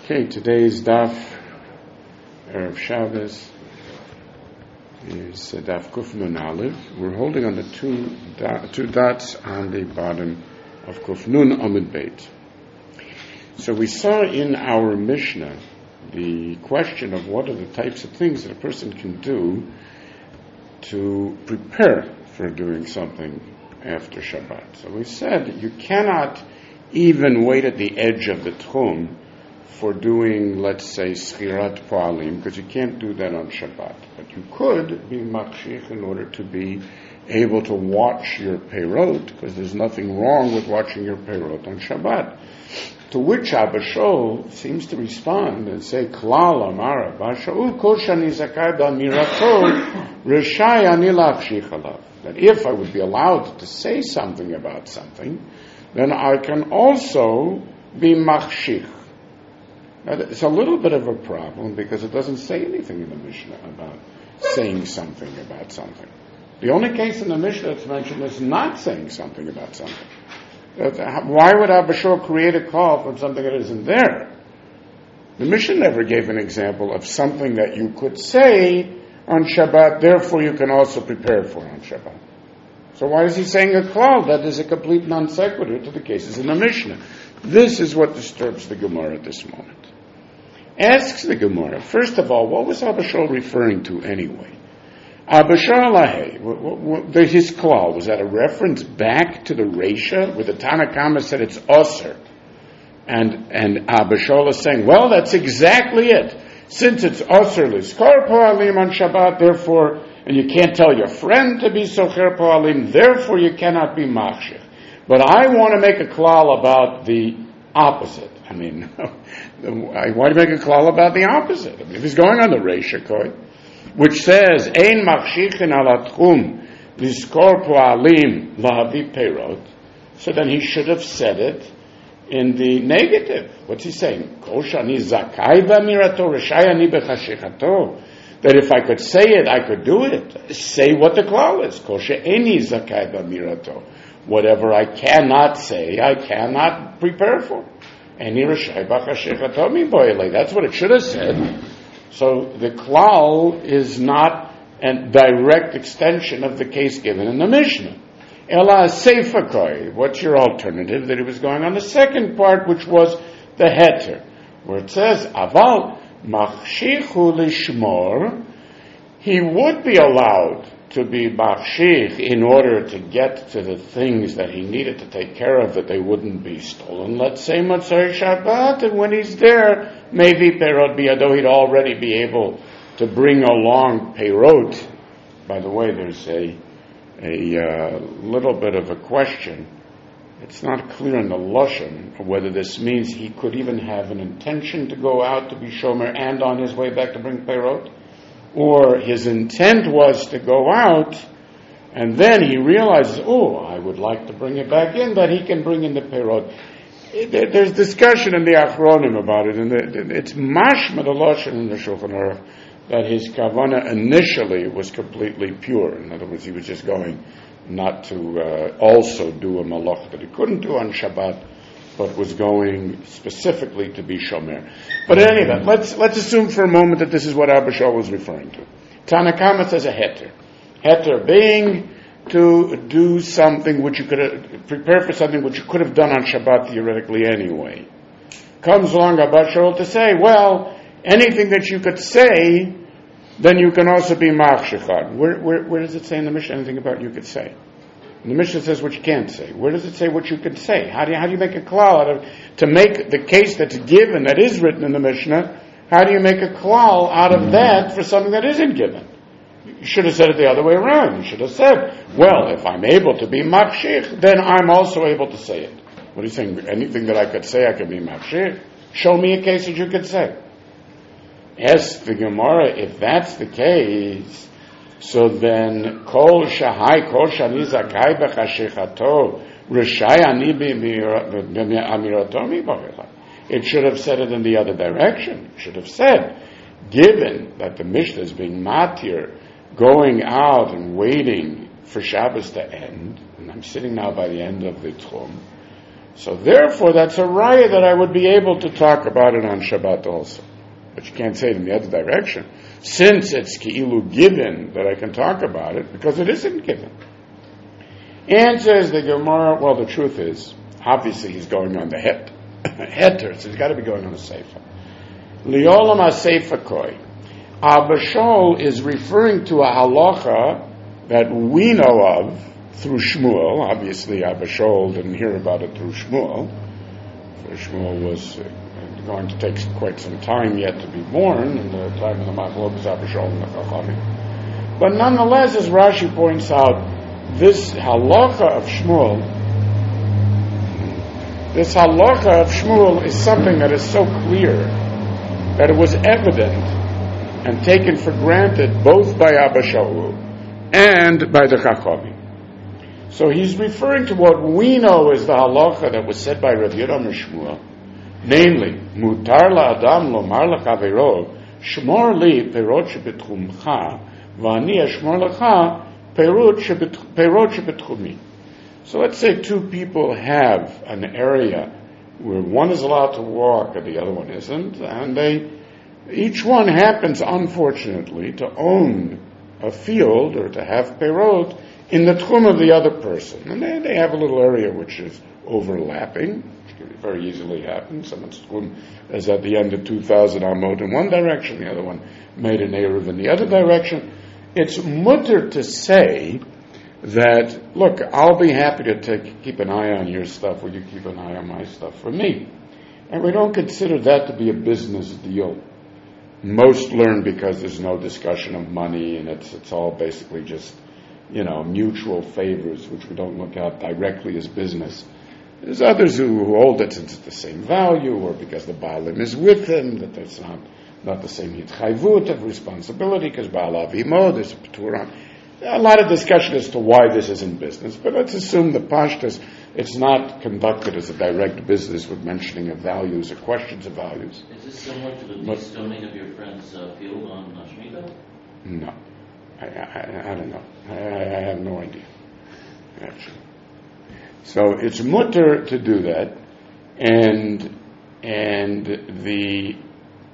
Okay, today's daf, Erev Shabbos, is daf Kuf Nun Aleph. We're holding on the two dots on the bottom of Kuf Nun Amud Beit. So we saw in our Mishnah the question of what are the types of things that a person can do to prepare for doing something after Shabbat. So we said you cannot even wait at the edge of the Tchum for doing, let's say, Schirat Poalim, because you can't do that on Shabbat. But you could be Machshich in order to be able to watch your Peirot, because there's nothing wrong with watching your Peirot on Shabbat. To which Abba Shaul seems to respond and say, Klal Amar Abba Shaul Kol Shani Zakai B'Amirato Reshai Ani Lachshich Alav. That if I would be allowed to say something about something, then I can also be Machshich. Now, it's a little bit of a problem because it doesn't say anything in the Mishnah about saying something about something. The only case in the Mishnah that's mentioned is not saying something about something. Why would Abba Shaul create a call from something that isn't there? The Mishnah never gave an example of something that you could say on Shabbat, therefore you can also prepare for on Shabbat. So why is he saying a call? That is a complete non sequitur to the cases in the Mishnah. This is what disturbs the Gemara at this moment. Asks the Gemara, first of all, what was Abba Shaul referring to anyway? Abba Shaul, his klal, was that a reference back to the Reisha, where the Tanna Kama said it's Osir? And Abba Shaul is saying, well, that's exactly it. Since it's Osir Liskar Poalim on Shabbat, therefore, and you can't tell your friend to be Socher Poalim, therefore you cannot be Machshich. But I want to make a klal about the opposite. I mean, why do you make a klal about the opposite? I mean, if he's going on the Reisha Koi, which says, Ein machshichin ala tchum liskor poalim lahavi peirot, so then he should have said it in the negative. What's he saying? Kol shani zakai b'amirato reshai ani b'chashichato. That if I could say it, I could do it. Say what the klal is. Kol she'eni zakai b'amirato. Whatever I cannot say, I cannot prepare for. Any reshai b'chashichato mi boile. That's what it should have said. So the klal is not a direct extension of the case given in the Mishnah. Ela seifakoi. What's your alternative? That he was going on the second part, which was the heter, where it says, Aval machshichu lishmor. He would be allowed to be machshich in order to get to the things that he needed to take care of, that they wouldn't be stolen. Let's say Motzei Shabbat, and when he's there, maybe Peirot Biyado, he'd already be able to bring along Peirot. By the way, there's a little bit of a question. It's not clear in the Lashon whether this means he could even have an intention to go out to be Shomer and on his way back to bring Peirot, or his intent was to go out and then he realizes, I would like to bring it back in, that he can bring in the Peirot. There's discussion in the Achronim about it, and it's mashma the Lashon in the Shulchan Aruch that his kavana initially was completely pure. In other words, he was just going not to also do a malach that he couldn't do on Shabbat, but was going specifically to be shomer. But in any event, let's assume for a moment that this is what Abba Shaul was referring to. Tanna Kama says a heter. Heter being to do something which you could prepare for something which you could have done on Shabbat theoretically anyway. Comes along Abba Shaul to say, well, anything that you could say, then you can also be machshich. Where does it say in the Mishnah anything about you could say? And the Mishnah says what you can't say. Where does it say what you can say? How do you make a klal out of, to make the case that's given, that is written in the Mishnah, how do you make a klal out of that for something that isn't given? You should have said it the other way around. You should have said, well, if I'm able to be machshich, then I'm also able to say it. What are you saying? Anything that I could say, I could be machshich? Show me a case that you could say. Ask the Gemara, if that's the case, so then, Kol Shahai, Kol Shani Zakai B'Chashichato, Reshai Ani B'Amirato Mi. It should have said it in the other direction. It should have said, given that the Mishnah is being matir, going out and waiting for Shabbos to end, and I'm sitting now by the end of the Tchum, So therefore, that's a raya that I would be able to talk about it on Shabbat also. But you can't say it in the other direction. Since it's ki'ilu given that I can talk about it, because it isn't given. And says the Gemara, well, the truth is, obviously he's going on the heter, so he's got to be going on the seifa. Liolam ha-seifa koi. Abba Shaul is referring to a halacha that we know of through Shmuel. Obviously, Abba Shaul didn't hear about it through Shmuel. For Shmuel was going to take quite some time yet to be born, in the time of the Machlokes Abba Shaul and the Chachamim. But nonetheless, as Rashi points out, this halacha of Shmuel is something that is so clear that it was evident and taken for granted both by Abba Shaul and by the Chachamim. So he's referring to what we know as the halacha that was said by Rav Yehuda Shmuel, namely, mutar la'adam lomar l'chavero, shmor li perot shebetchumcha, v'ani ashmor lecha perot shebetchumi. So let's say two people have an area where one is allowed to walk and the other one isn't, and each one happens, unfortunately, to own a field or to have perot in the tchum of the other person. And they have a little area which is overlapping, which can very easily happen. Someone's tchum is at the end of 2,000 amot in one direction, the other one made an eruv in the other direction. It's mutter to say that, look, I'll be happy to keep an eye on your stuff, will you keep an eye on my stuff for me? And we don't consider that to be a business deal. Most learn because there's no discussion of money, and it's all basically just, mutual favors, which we don't look at directly as business. There's others who hold it since it's the same value, or because the Baalim is with him, that there's not the same hitchayvut of responsibility, because Baal Avimo, there's a P'turan. A lot of discussion as to why this isn't business, but let's assume the pashtas, it's not conducted as a direct business with mentioning of values or questions of values. Is this similar to the stoning of your friend's field on Shemitah? No. I don't know. I have no idea, actually. So it's mutter to do that, and the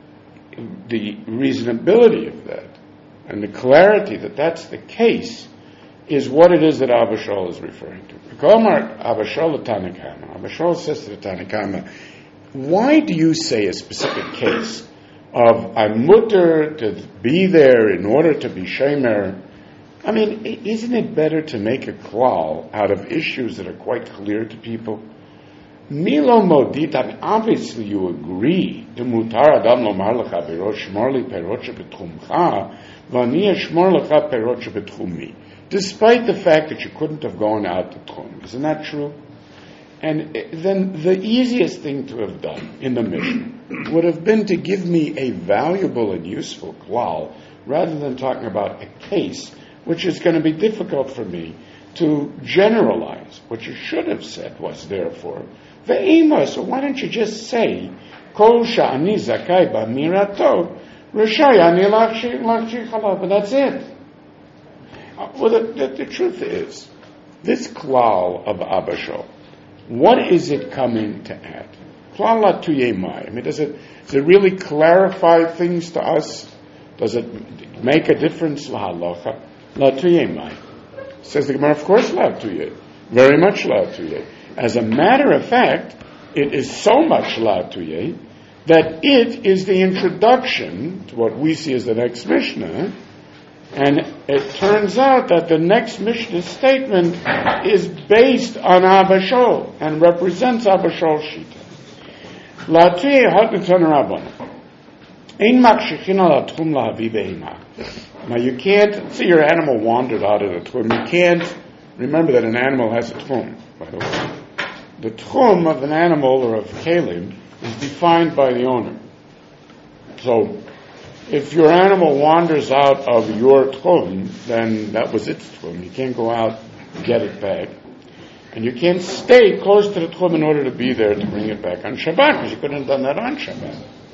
reasonability of that, and the clarity that that's the case, is what it is that Abba Shaul is referring to. Abba Shaul says to the Tanakama, why do you say a specific case of I'm mutter to be there in order to be shemer? I mean, isn't it better to make a klal out of issues that are quite clear to people? Milo modit, I mean, obviously you agree to mutar adam lomar lecha perot shmor li perot shebetchumcha v'ani ashmor lecha perot shebetchumi, despite the fact that you couldn't have gone out to tchum. Isn't that true? And then the easiest thing to have done in the Mishnah would have been to give me a valuable and useful klal, rather than talking about a case which is going to be difficult for me to generalize. What you should have said was, therefore, ve'ema, so why don't you just say, kol sha'ani zakai ba'mirato, r'shai ani lachshi chalav, and that's it. Well, the truth is, this klal of Abba Shaul, what is it coming to add? Klal latuyemai. I mean, does it really clarify things to us? Does it make a difference? Lahalacha latuyemai. Says the Gemara, of course, latuyeh, very much latuyeh. As a matter of fact, it is so much latuyeh that it is the introduction to what we see as the next Mishnah. And it turns out that the next Mishnah statement is based on Abba Shaul and represents Abba Shaul's shita. Latuyeh ha'tutan rabban. Ein makshichin al atchum lahavi behema. Now you can't see your animal wandered out of the tchum. You can't remember that an animal has a tchum, by the way. The tchum of an animal or of kalim is defined by the owner. So if your animal wanders out of your tchum, then that was its tchum. You can't go out and get it back. And you can't stay close to the tchum in order to be there to bring it back on Shabbat, because you couldn't have done that on Shabbat.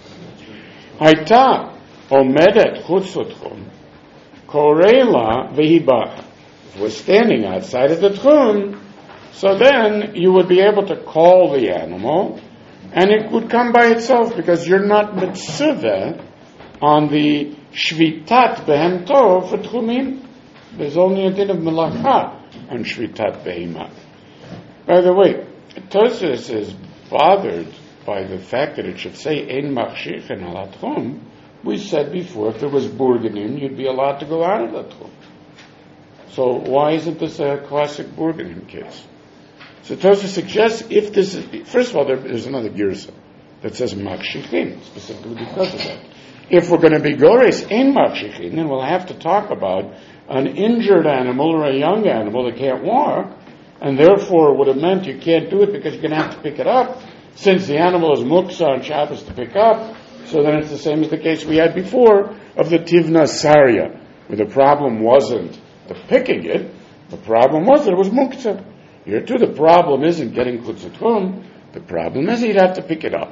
Haita omedet chutz l'tchum, koreila vehibacha. If we're standing outside of the tchum, So then you would be able to call the animal, and it would come by itself because you're not mitzvah on the shvitat behemto for tchumin. There's only a din of melacha on shvitat behemah. By the way, Tosfos is bothered by the fact that it should say ein machshichin al hatchum. We said before, if there was burganim, you'd be allowed to go out of the tchum. So why isn't this a classic burganim case? So Tosfos suggests if this is, first of all, there's another girsa that says machshichin, specifically because of that. If we're going to be gores ein machshichin, then we'll have to talk about an injured animal or a young animal that can't walk, and therefore it would have meant you can't do it because you're going to have to pick it up. Since the animal is muksa on Shabbos to pick up, so then it's the same as the case we had before of the tivna sarya, where the problem wasn't the picking it, the problem was that it was muksa. Here too, the problem isn't getting chutzatrum, the problem is he'd have to pick it up.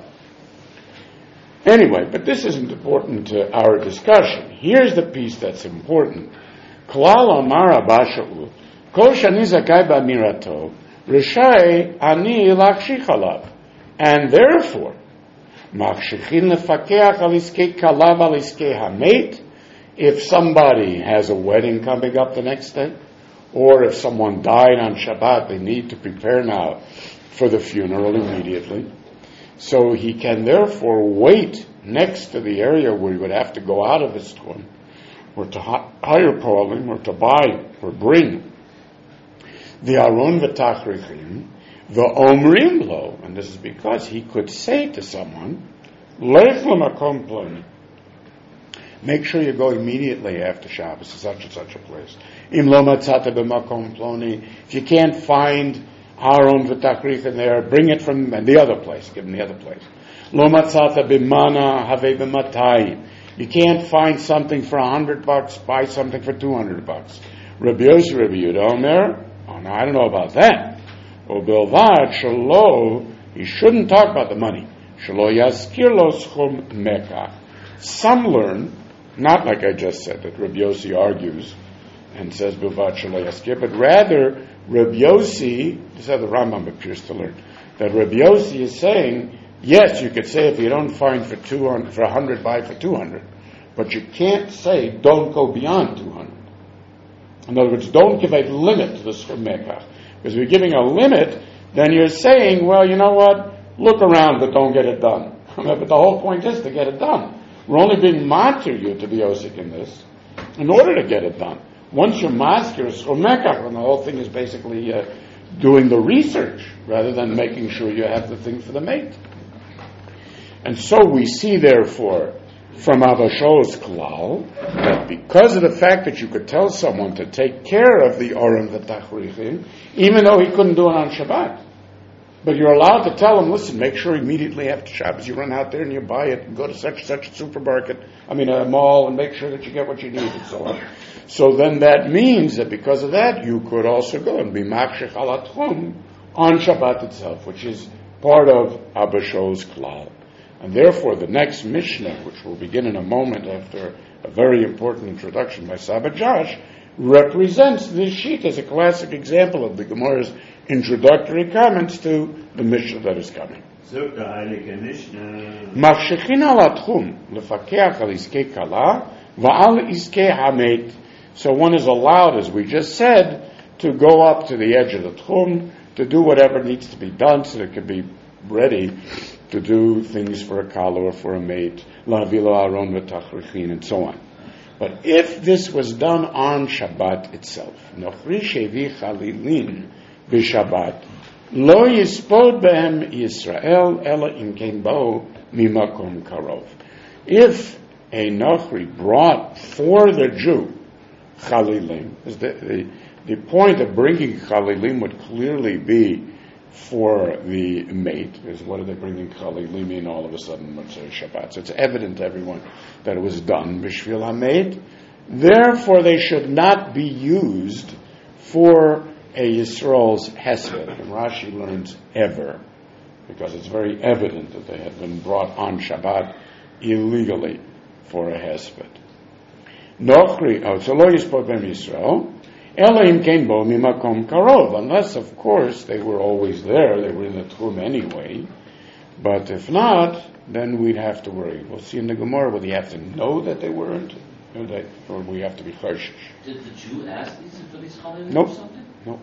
Anyway, but this isn't important to our discussion. Here's the piece that's important. Klal amar abasha'u, kol shani zakai ba'mirato, rishai ani lakshich alav. And therefore, machshichin lefakeach al iskei kalav al iskei hamet, if somebody has a wedding coming up the next day, or if someone died on Shabbat, they need to prepare now for the funeral immediately. So he can therefore wait next to the area where he would have to go out of his tchum, or to hire poalim, or to buy, or bring the aron v'tachrichim, the omrim lo, and this is because he could say to someone, lech l'makom ploni, make sure you go immediately after Shabbos to such and such a place. Im lo matzata b'makom ploni, if you can't find aron v'tachrich there, bring it from the other place, give him the other place. Lo matzata b'mana have b'matayim, you can't find something for $100, buy something for $200. Rabbi Yossi, Rabbi Yehuda Omer, oh no, I don't know about that. Ubilvad shelo, he shouldn't talk about the money. Shelo yaskir lo schum mekach. Some learn, not like I just said, that Rabbi Yossi argues and says bilvad shelo yaskir, but rather Rabbi Yossi, this is how the Rambam appears to learn, that Rabbi Yossi is saying, yes, you could say if you don't find for 100, buy for 200, but you can't say don't go beyond 200. In other words, don't give a limit to the schum mekach. Because if you're giving a limit, then you're saying, well, you know what? Look around, but don't get it done. But the whole point is to get it done. We're only being matir you to be osik in this in order to get it done. Once you're maskir, it's chomekach, and the whole thing is basically doing the research rather than making sure you have the thing for the mate. And so we see, therefore, from Avashol's klal, that because of the fact that you could tell someone to take care of the Aron v'tachrichim, even though he couldn't do it on Shabbat, but you're allowed to tell him, listen, make sure immediately after Shabbos you run out there and you buy it and go to such a supermarket, a mall, and make sure that you get what you need and so on. So then that means that because of that, you could also go and be makshech al hatchum on Shabbat itself, which is part of Avashol's klal. And therefore, the next Mishnah, which will begin in a moment after a very important introduction by Saba Josh, represents this sheet as a classic example of the Gemara's introductory comments to the Mishnah that is coming. Mafshechin al hatchum lefakeach al iskei kala va'al iskei hamet. So one is allowed, as we just said, to go up to the edge of the tchum, to do whatever needs to be done so that it can be ready to do things for a kala or for a mate, la'avilo aron v'tachrichin, and so on. But if this was done on Shabbat itself, nochri shevi chalilin b'Shabbat, lo yispod behem Yisrael ela im kein bo mimakom karov. If a nochri brought for the Jew chalilim, the point of bringing chalilim would clearly be for the mate, because what are they bringing chalilim in all of a sudden Motzei Shabbat? So it's evident to everyone that it was done b'shvil hamet. Therefore, they should not be used for a Yisrael's hesped. And Rashi learns ever, because it's very evident that they had been brought on Shabbat illegally for a hesped. Nochri, so lo yispod b'hem Yisrael, Elohim came bo mimakom karov, unless, of course, they were always there, they were in the Tchum anyway. But if not, then we'd have to worry. We'll see in the Gemara whether you have to know that they weren't, or we have to be choshish. Did the Jew ask these for these chalalim Nope. or something? Nope.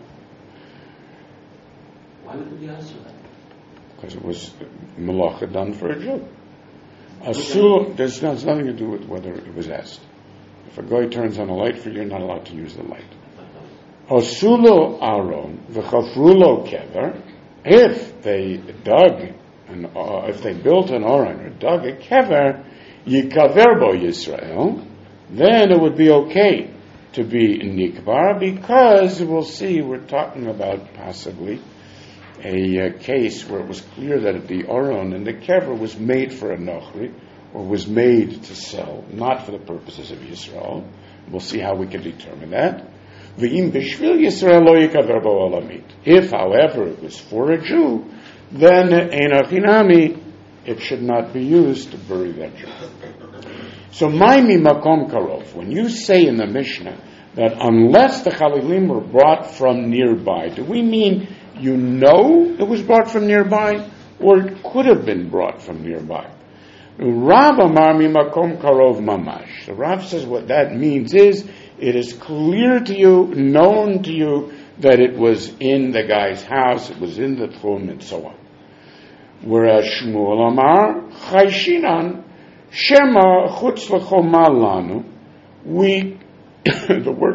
Why would he ask for that? Because it was malacha done for a Jew. Asul, there's nothing to do with whether it was asked. If a guy turns on a light for you, you're not allowed to use the light. Asulo aron v'chafrulo kever. If they dug, if they built an aron or dug a kever, yikaver bo Yisrael, then it would be okay to be nikbar, because we'll see we're talking about possibly a case where it was clear that the aron and the kever was made for a nochri, or was made to sell, not for the purposes of Yisrael. We'll see how we can determine that. V'im b'shvil Yisrael lo yikaver bo olamit. If, however, it was for a Jew, then einach hinami, it should not be used to bury that Jew. So, maimi makom karov, when you say in the Mishnah that unless the chalilim were brought from nearby, do we mean you know it was brought from nearby, or it could have been brought from nearby? Rav amar mi makom karov mamash. The Rav says what that means is it is clear to you, known to you, that it was in the guy's house, it was in the tchum, and so on. Whereas Shmuel amar chayshinan shema chutz l'choma lanu. We the word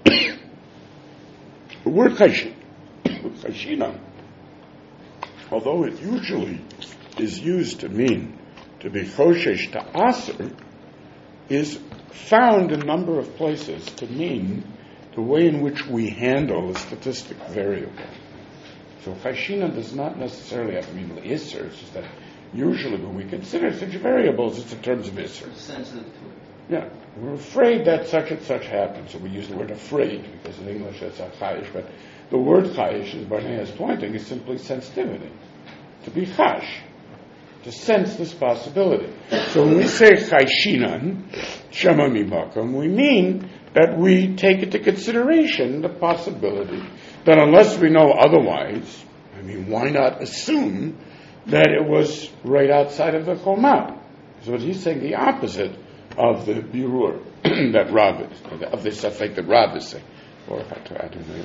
chayshinan, although it usually is used to mean to be choshesh to aser, is found in a number of places to mean the way in which we handle a statistic variable. So chayshinan does not necessarily have to mean isser. It's just that usually when we consider such variables, it's in terms of isser. Sensitive to it. Yeah, we're afraid that such and such happens. So we use the word afraid, because in English that's a chayish, but the word chayish, as Barnea is pointing, is simply sensitivity. To be chash, to sense this possibility. So when we say chayshinan, shema mibakum, we mean that we take into consideration the possibility that unless we know otherwise, I mean, why not assume that it was right outside of the choma? So he's saying the opposite of the birur that Rav is, of the safek that Rav is saying. Or if I try to do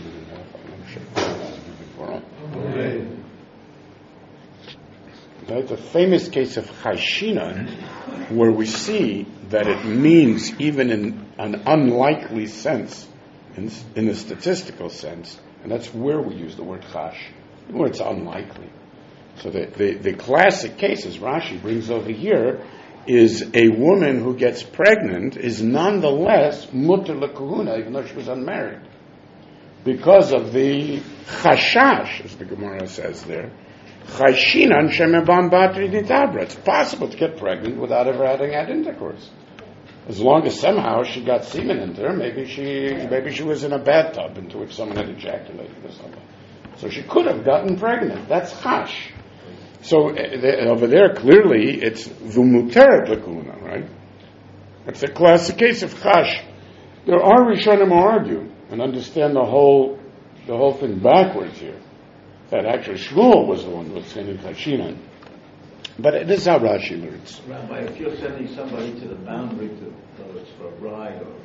It's a famous case of chayshinan, where we see that it means, even in an unlikely sense, in the statistical sense, and that's where we use the word chash, where it's unlikely. So the classic case, as Rashi brings over here, is a woman who gets pregnant is nonetheless mutter lekahuna, even though she was unmarried, because of the chashash, as the Gemara says there. Chayshinan shemebam batri ditabra. It's possible to get pregnant without ever having had intercourse, as long as somehow she got semen into her. Maybe she was in a bathtub into which someone had ejaculated or something, so she could have gotten pregnant. That's chash. So over there, clearly, it's v'muteret lekuna, right? It's a classic case of chash. There are Rishonim who argue and understand the whole thing backwards here, that actually Shmuel was the one who was sending chayshinan. But this is how Rashi learns. Rabbi, if you're sending somebody to the boundary, whether it's for a bride or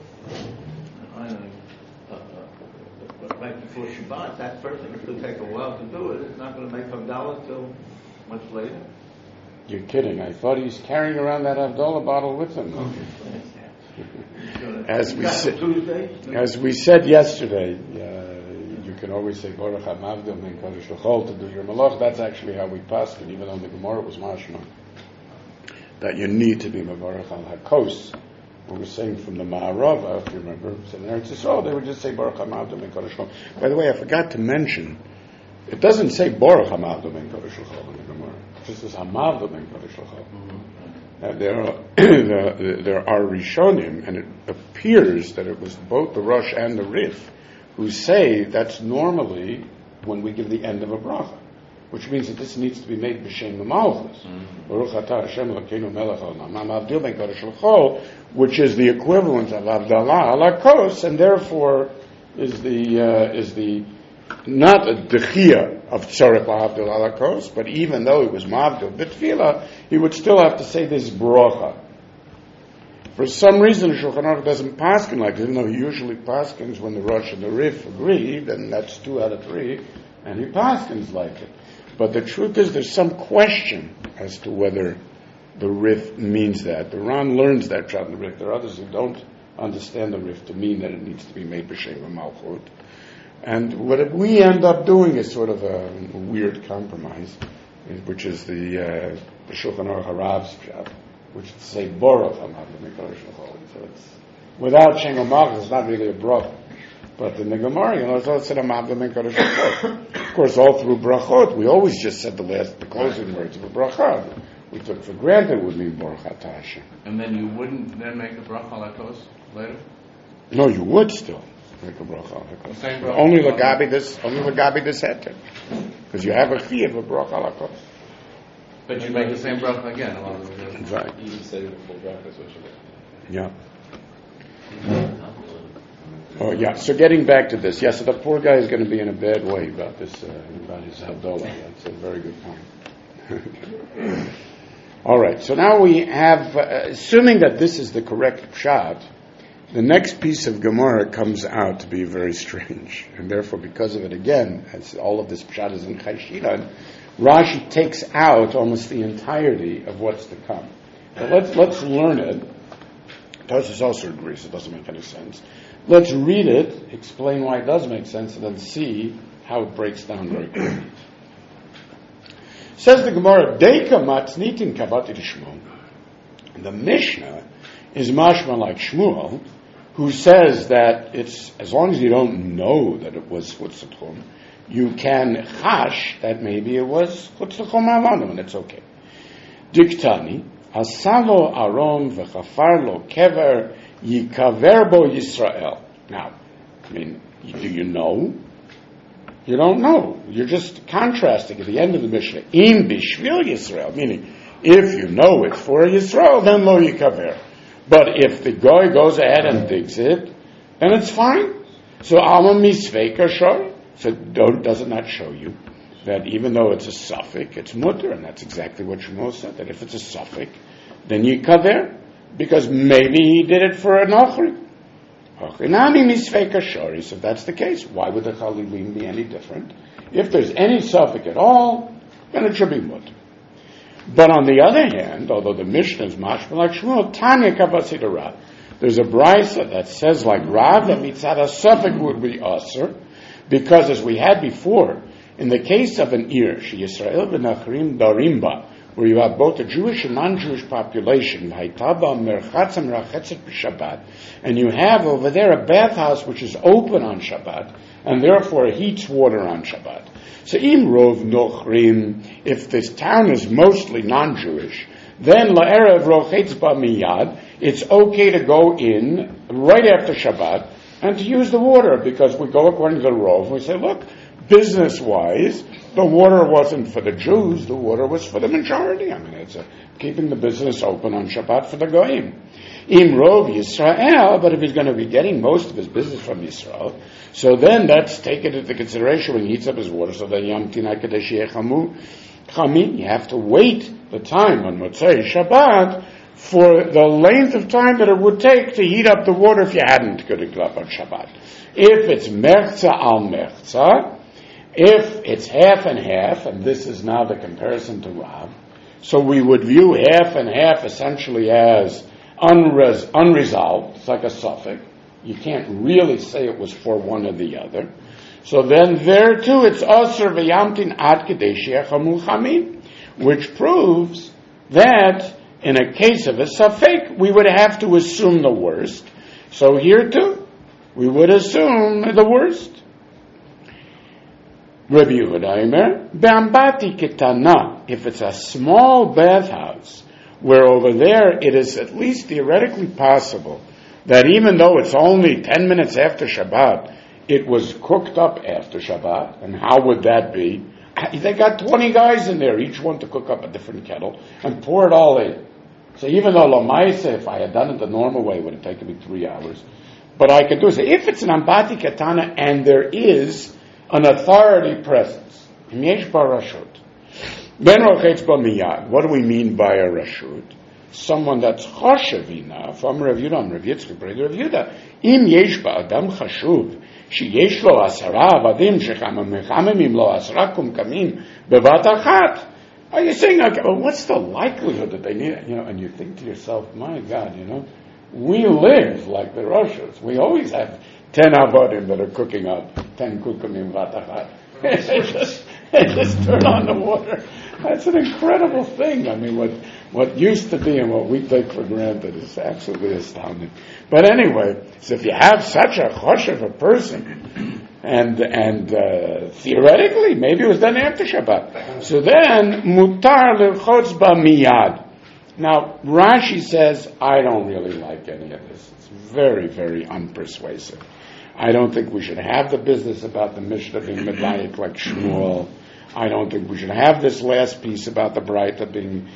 right before Shabbat, that person, it could take a while to do it. It's not going to make Havdalah till much later. You're kidding. I thought he's carrying around that Havdalah bottle with him. As we said yesterday, you can always say Baruch HaMavdil Min Kodesh L'Chol to do your malach. That's actually how we passed it, even though the Gemara was mashma that you need to be Baruch Al Hakos. We were saying from the Ma'arava, if you remember, said in Eretz Yisrael, they would just say Baruch HaMavdil Min Kodesh L'Chol. By the way, I forgot to mention, it doesn't say Baruch HaMavdil Min Kodesh L'Chol in the Gemara. It just says HaMavdil Min Kodesh L'Chol. There are Rishonim, and it appears that it was both the Rosh and the Rif who say that's normally when we give the end of a bracha, which means that this needs to be made b'shem malchus, Baruch atah Hashem Elokeinu melech haolam ha'mavdil ben kodesh l'chol, which is the equivalent of Havdalah ala kos, and therefore is the not a dechia of tzarech lahavdil alakos, but even though he was mavdil b'tefillah, he would still have to say this brocha. For some reason, the Shulchan Aruch doesn't paskin like this, even though he usually paskins when the Rosh and the Rif agree, then that's 2 out of 3, and he paskins like it. But the truth is, there's some question as to whether the Rif means that. The Ran learns that shot in the Rif. There are others who don't understand the Rif to mean that it needs to be made b'shem malchut. And what we end up doing is sort of a weird compromise, which is the Shulchan Aruch Harav's shot, which is to say Borach HaMavdil Mikodesh L'Chol. So it's without Shem HaMalchus, it's not really a brach. But in the Gemara, it's also said HaMavdil Mikodesh L'Chol. Of course, all through brachot, we always just said the closing words of a bracha. We took for granted it would mean Baruch Atah Hashem. And then you wouldn't then make a bracha lakos later? No, you would still make a bracha lakos. Only Lagabi this heter. Because you have a chi of a bracha lakos. But you make the same bracha again. Right. You would say the full bracha is what you make. Yeah. Oh, yeah. So getting back to this. Yeah, so the poor guy is going to be in a bad way about this, about his Havdalah. That's a very good point. All right. So now we have, assuming that this is the correct pshat, the next piece of Gemara comes out to be very strange. And therefore, because of it, again, as all of this pshat is in Chayshiran, Rashi takes out almost the entirety of what's to come. So let's learn it. Tosfos also agrees it doesn't make any sense. Let's read it, explain why it does make sense, and then see how it breaks down very quickly. Says the Gemara, Deika matznitin kavati Shmuel. The Mishnah is mashma like Shmuel, who says that it's as long as you don't know that it was chutz l'chum, you can chash that maybe it was chutz l'chum avanu, and it's okay. Diktani, asalo aron v'chafar lo kever yikaver bo Yisrael. Now, I mean, do you know? You don't know. You're just contrasting at the end of the Mishnah. Im bishvil Yisrael, meaning if you know it's for Yisrael, then lo yikaver. But if the guy goes ahead and digs it, then it's fine. So alma misveika shor. So does it not show you that even though it's a suffix, it's mutter, and that's exactly what Shmuel said, that if it's a suffix, then yikaver, because maybe he did it for an ochri. Ochinami misveika shor. So if that's the case, why would the chalilim be any different? If there's any suffix at all, then it should be mutter. But on the other hand, although the Mishnah is mashma like Shmuel, Tanya Kavasita Rav. There's a brisa that says like Rav that mitzad suffix would be aser, because as we had before, in the case of an ir, Yisrael v'nachrim darimba, where you have both a Jewish and non-Jewish population, and you have over there a bathhouse which is open on Shabbat, and therefore heats water on Shabbat. So im rov nochrim, if this town is mostly non-Jewish, then la'erev rochetz ba miyad, it's okay to go in right after Shabbat and to use the water, because we go according to the rov. We say, look, business-wise, the water wasn't for the Jews, the water was for the majority. I mean, it's keeping the business open on Shabbat for the goyim. Im rov Yisrael, but if he's going to be getting most of his business from Yisrael, so then that's taken into consideration when he heats up his water. So then Yamtin HaKadosh Yechamu Chami, you have to wait the time on Motzei Shabbat for the length of time that it would take to heat up the water if you hadn't got it up on Shabbat. If it's Mechza al Mechza, if it's half and half, and this is now the comparison to Rav, so we would view half and half essentially as unresolved. It's like a suffix. You can't really say it was for one or the other. So then there too it's Aser v'yamtin ad kadesh yechamu chamim, which proves that in a case of a suffix, we would have to assume the worst. So here too, we would assume the worst. Rabbi Yehuda Omer, be'ambati ketana, if it's a small bathhouse, where over there it is at least theoretically possible that even though it's only 10 minutes after Shabbat, it was cooked up after Shabbat. And how would that be? They got 20 guys in there, each one to cook up a different kettle, and pour it all in. So even though Lamaisa, if I had done it the normal way, it would have taken me 3 hours, But I can do is if it's an ambati katana and there is an authority presence. Yesh ba rashut. Ben rochetz ba miyad. What do we mean by a rashut? Someone that's choshev enough. From Rav Yehuda, Rav Yitzchak, Rav Yehuda. Im yesh ba adam chashuv. Sheyesh lo 10 avadim shechamamim lo 10 kumkamim bevat achat. Are you saying, okay, well, what's the likelihood that they need it? And you think to yourself, my God, we live like the Russians. We always have 10 avadim that are cooking up, 10 kukumim vatachat. They just turn on the water. That's an incredible thing. I mean, what used to be and what we take for granted is absolutely astounding. But anyway, so if you have such a chosh of a person, and theoretically, maybe it was done after Shabbat. So then, mutar l'chotz ba miyad. Now, Rashi says, I don't really like any of this. It's very, very unpersuasive. I don't think we should have the business about the Mishnah being medayik like Shmuel. I don't think we should have this last piece about the Braita being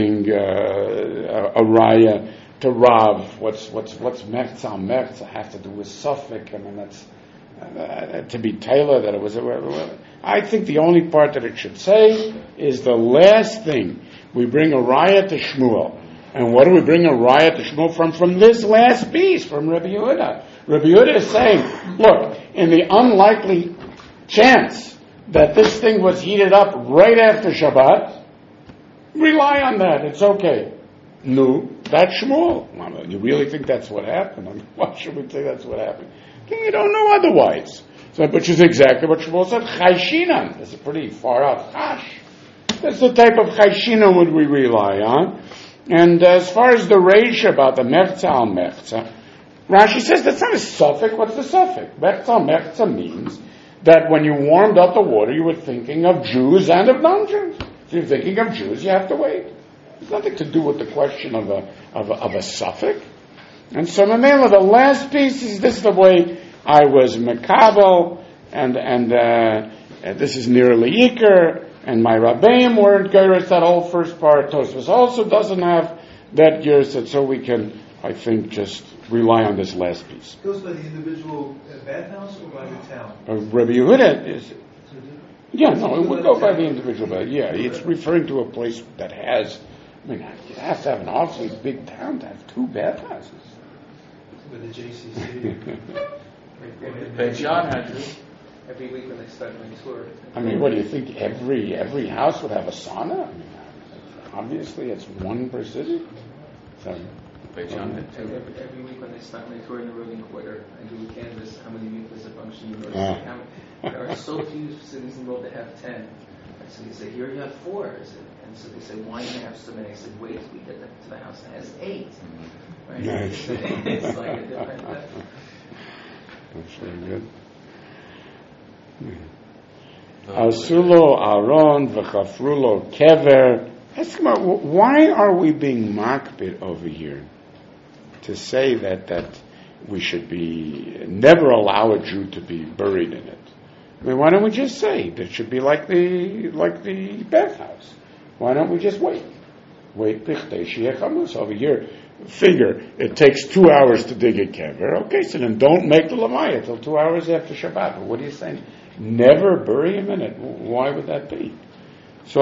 a raya to Rav. What's mechza? Mechza has to do with suffix. I mean, that's to be Taylor that it was. I think the only part that it should say is the last thing. We bring a raya to Shmuel. And what do we bring a raya to Shmuel from? From this last piece, from Rabbi Yehuda. Rabbi Yehuda is saying, look, in the unlikely chance that this thing was heated up right after Shabbat, rely on that. It's okay. No, that's Shmuel. Well, you really think that's what happened? I mean, why should we say that's what happened? You don't know otherwise. So, which is exactly what Shmuel said. Chayshinan. That's a pretty far out. Chash. That's the type of chayshinan would we rely on. And as far as the reish about the mechza al mechza, Rashi says that's not a suffix. What's the suffix? Mechza al mechza means that when you warmed up the water, you were thinking of Jews and of non-Jews. If you're thinking of Jews, you have to wait. It's nothing to do with the question of a suffix. And so, Mamela, the last piece is this: the way I was mekabel, and this is nearly Iker, and my Rabbeim weren't Geiris. That whole first part, Tosfos also doesn't have that Geiris, so we can, I think, just rely on this last piece. Goes by the individual bathhouse or by the town? Rabbi Yehuda is. Yeah, no, it would go by the individual bath. Yeah, it's referring to a place that has. I mean, you have to have an awfully big town to have 2 bathhouses. With the JCC. Beit John had to. Every week when they start my tour. I mean, what do you think? Every house would have a sauna? I mean, obviously, it's one per city. So, Beit John had to. Every week when they start my tour in the Rogan Quarter, I do a canvas how many mikvahs are functioning. There are so few cities in the world that have 10. And so they say, here you have 4. And so they say, why do you have so many? I said, wait till we get to the house that has 8. Right? Nice. It's like a different. That's very good. Asulo Aaron v'chafrulo kever. Why are we being makbid over here to say that we should be never allow a Jew to be buried in it? I mean, why don't we just say that it should be like the bathhouse? Why don't we just wait? Wait, bichdei sheyeh chamus over here. Figure it takes 2 hours to dig a kever. Okay, so then don't make the lamaya till 2 hours after Shabbat. But what are you saying? Never bury him in it. Why would that be? So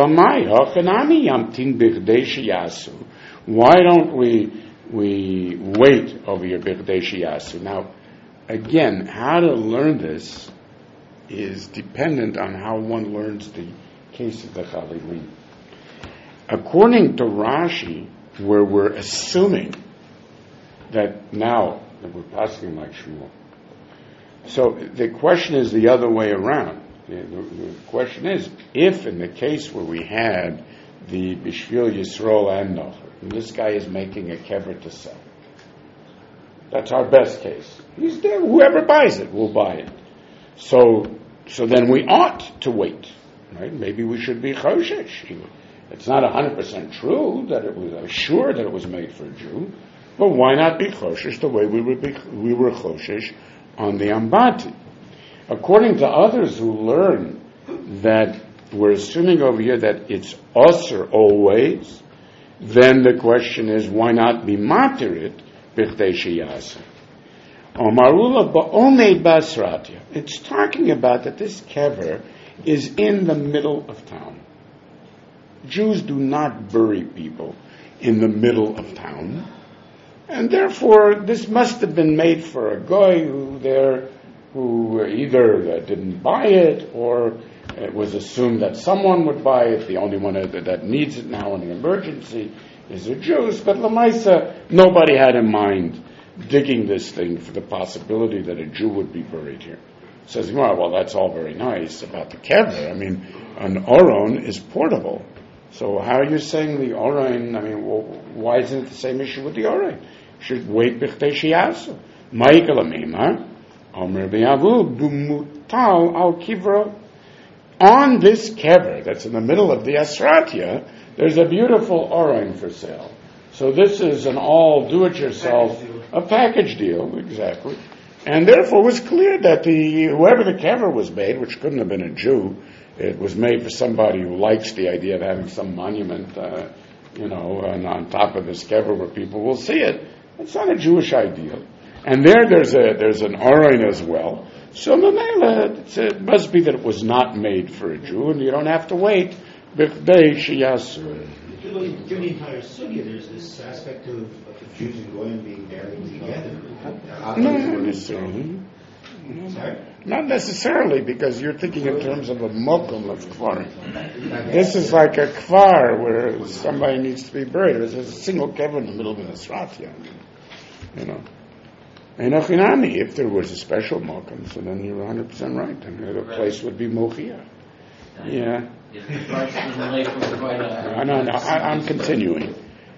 why don't we wait over your bichdei sheyasu? Now, again, how to learn this is dependent on how one learns the case of the Chalilim. According to Rashi, where we're assuming that now that we're passing like Shmuel. So the question is the other way around. The question is, if in the case where we had the Bishvil Yisroel and Nocher, and this guy is making a kever to sell, that's our best case. He's there. Whoever buys it will buy it. So then we ought to wait, right? Maybe we should be choshesh. It's not 100% true that it was sure that it was made for a Jew, but why not be choshesh the way we were choshesh on the Ambati? According to others who learn that we're assuming over here that it's usher always, then the question is why not be matir it b'chdei sheyasa? Omarula ba'omei basratya. It's talking about that this kever is in the middle of town. Jews do not bury people in the middle of town. And therefore, this must have been made for a guy who either didn't buy it or it was assumed that someone would buy it. The only one that needs it now in an emergency is a Jew. But Lamaisa, nobody had in mind digging this thing for the possibility that a Jew would be buried here. Says, well, that's all very nice about the kever. I mean, an Oron is portable. So how are you saying the Oron, why isn't it the same issue with the Oron? Should wait b'chtei shiyasu. Ma'ikal amimar, omer b'yavu, b'mutal al kivro. On this kever that's in the middle of the Asratya, there's a beautiful Oron for sale. So this is an all do-it-yourself, a package deal, exactly. And therefore it was clear that whoever the kever was made, which couldn't have been a Jew, it was made for somebody who likes the idea of having some monument, and on top of this kever where people will see it. It's not a Jewish ideal. And there's an Oron as well. So it must be that it was not made for a Jew, and you don't have to wait. B'chtei shiyasu. Given the entire sugya, there's this aspect of Jews and Goyim being buried together. Not necessarily. Not necessarily, because you're thinking in terms of a mokum of kvar. This is like a kvar where somebody needs to be buried. There's a single kever in the middle of an asratya. And if there was a special mokum, so then you're 100% right. And the place would be mochia. Yeah. I'm continuing.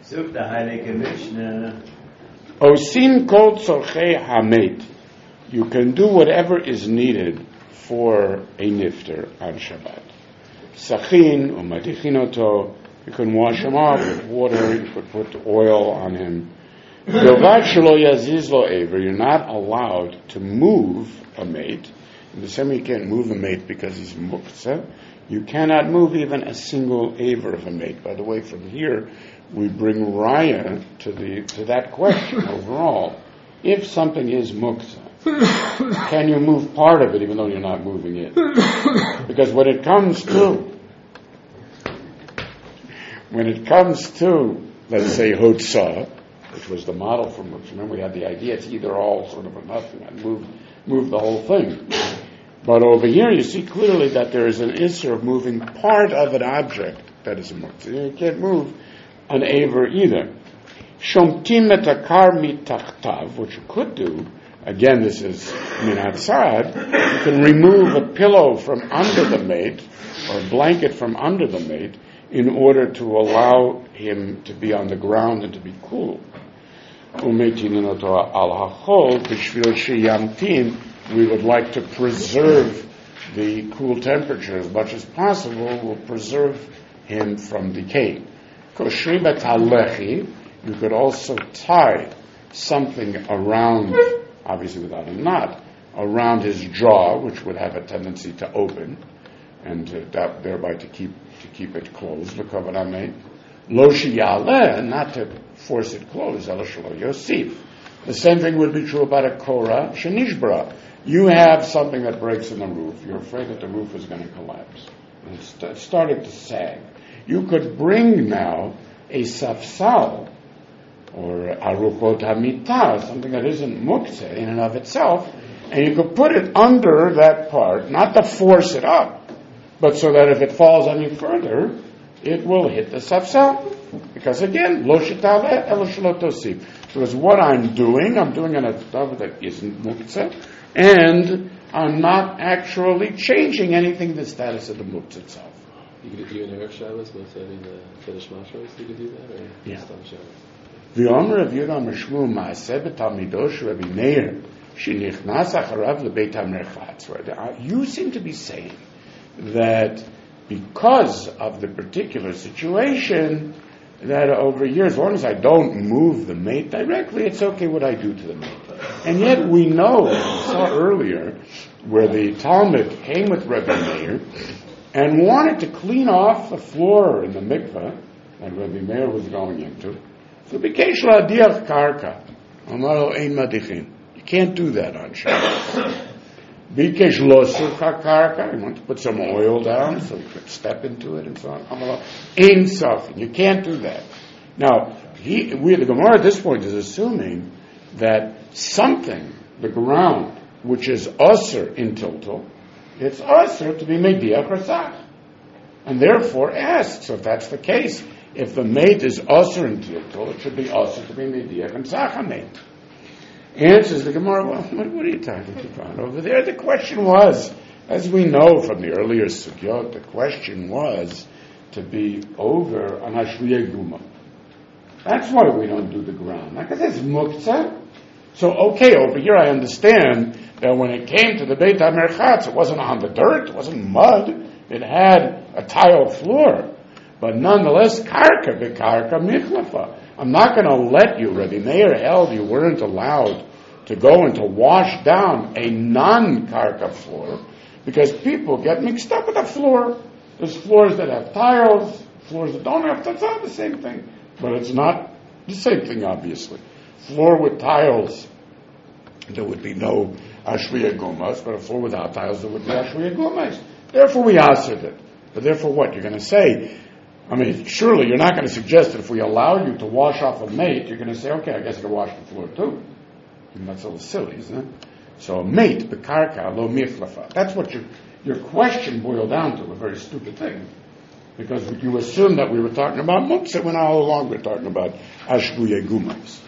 Osin kol tzorchei hamet. You can do whatever is needed for a nifter on Shabbat. Sachin umadichin. You can wash him off with water. You could put oil on him. You're not allowed to move a mate. In the same way you can't move a mate because he's muktzah. You cannot move even a single aver of a mate. By the way, from here we bring raya to that question overall. If something is muktzah, can you move part of it even though you're not moving it? Because when it comes to, let's say, Hutzah, which was the model from which, remember, we had the idea it's either all sort of or nothing, and move the whole thing. But over here you see clearly that there is an issue of moving part of an object that is a muktzah. You can't move an aver either. Shomtim et akar mitachtav, which you could do, again this is min hatzad, you can remove a pillow from under the mate, or a blanket from under the mate, in order to allow him to be on the ground and to be cool. We would like to preserve the cool temperature as much as possible. We'll preserve him from decay. You could also tie something around, obviously without a knot, around his jaw, which would have a tendency to open, and thereby to keep it closed. Lo sheyaleh, not to force it closed. Ela shelo yosif. The same thing would be true about a korah shenishbra. You have something that breaks in the roof. You're afraid that the roof is going to collapse. It's starting to sag. You could bring now a safsal or aruchot hamitah, something that isn't muktzeh in and of itself, and you could put it under that part, not to force it up, but so that if it falls any further, it will hit the safsal. Because again, lo shitaveh elo shelo tosif. So it's what I'm doing in a davar that isn't muktzeh, and I'm not actually changing anything in the status of the muktzeh itself. You could do an Erev Shabbos, both having the Kiddush Mashros, you could do that, or just on Shabbos? V'yomer Rav Yehuda Mishmu Maaseh b'talmidosh Rabbi Meir shenichnas acharav lebeit hamerchatz. You seem to be saying that because of the particular situation, that over here, as long as I don't move the mate directly, it's okay what I do to the mate. And yet we know, we saw earlier, where the Talmud came with Rabbi Meir and wanted to clean off the floor in the mikveh that Rabbi Meir was going into. So b'kesh la'adiach karka, amaro ein madichin. You can't do that on Shabbos. Bikesh losur karka, you want to put some oil down so you could step into it and so on. Ein safin, you can't do that. Now, the Gemara at this point is assuming that something, the ground, which is usur in tiltal, it's usur to be mediach or sach. And therefore asks, if that's the case, if the mate is usur in tiltal, it should be usur to be mediach and sach mate. Answers the Gemara, well, what are you talking about over there? The question was, as we know from the earlier sugyot, the question was to be over an Ashriya Guma. That's why we don't do the ground. Because it's muktzah. So, okay, over here I understand that when it came to the Beit HaMerchatz, it wasn't on the dirt, it wasn't mud, it had a tile floor. But nonetheless, karka bekarka michlafa. I'm not going to let you, Rabbi Meir held you weren't allowed to go and to wash down a non-karka floor because people get mixed up with the floor. There's floors that have tiles, floors that don't have, that's not the same thing. But it's not the same thing, obviously. Floor with tiles, there would be no Ashriya Gumas, but a floor without tiles, there would be Ashriya Gumas. Therefore, we answered it. But therefore, what? You're going to say, I mean, surely you're not going to suggest that if we allow you to wash off a mate, you're going to say, okay, I guess I can wash the floor too. And that's a little silly, isn't it? So a mate, bekarka, lo michlafa. That's what your question boiled down to, a very stupid thing. Because you assumed that we were talking about muktzah when all along we're talking about ashbuya gumas.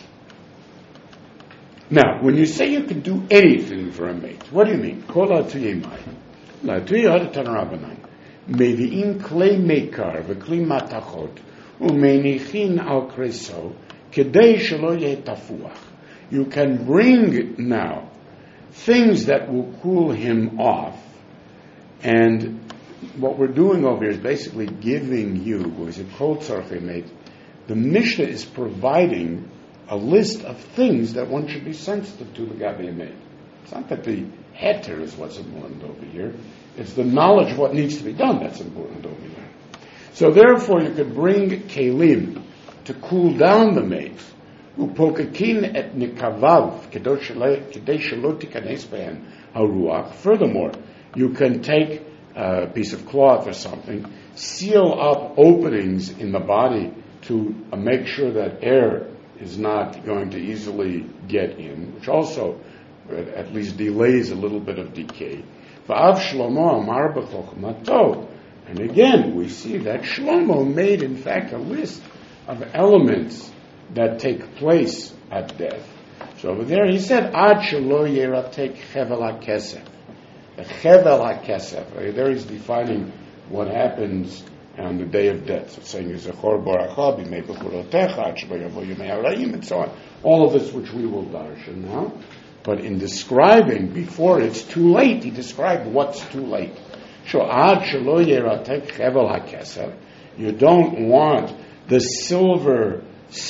Now, when you say you can do anything for a mate, what do you mean? Kol atuyemai. La atuyah tanarabanan. Mevi'im klei mekar v'klei matachot u'menichin al kreso kedei shelo yeh tafuach. You can bring now things that will cool him off, and what we're doing over here is basically giving you, the Mishnah is providing a list of things that one should be sensitive to the Gabi made. It's not that the heter is what's important over here. It's the knowledge of what needs to be done that's important over here. So therefore you could bring kelim to cool down the mace. Upokakin et nikavav kedei shelo tikanes behem haruach. Furthermore, you can take a piece of cloth or something, seal up openings in the body to make sure that air is not going to easily get in, which also at least delays a little bit of decay. V'av Shlomo amar b'chokhmato. And again, we see that Shlomo made, in fact, a list of elements that take place at death. So over there he said, Ad shelo yeratek chevel hakesef. The chevel hakesef. There he's defining what happens on the day of death. So saying, Zechor baracha b'mei b'churotecha, ad shelo yavo yomei harayim, and so on. All of this which we will darshan now. But in describing, before it's too late, he described what's too late. So ad shelo yeratek chevel hakesef. You don't want the silver